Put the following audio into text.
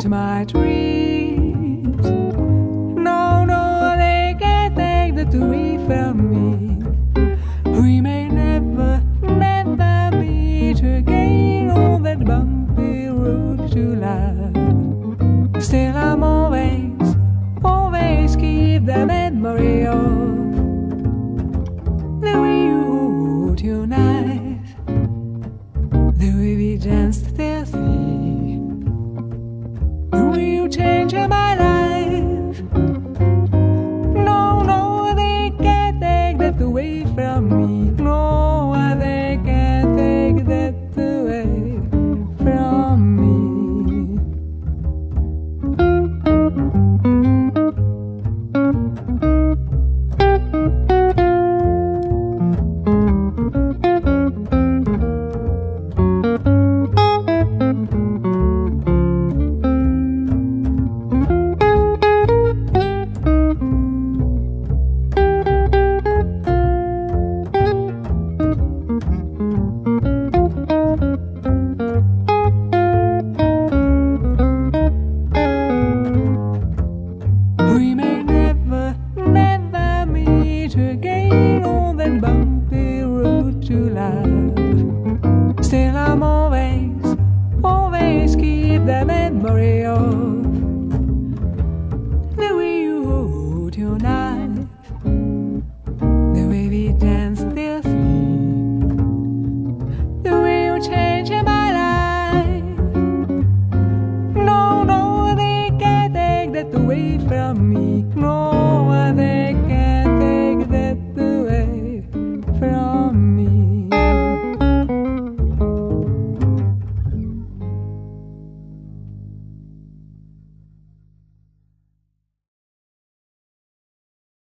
into my dreams. No, no, they can't take the away from me. We may never, never meet again on that bumpy road to love. Still I'm always, always keep the memory of the way you hold your knife, the way we danced filthy, the way you changed my life. No, no, they can't take that away from me. No, they can't take that away from me. We may never, never meet again on that bumpy road to love. Still I'm always, always keep the memory of the way you hold your knife, the way we danced till three, the way you changed my life. No, no, they can't take that away from me.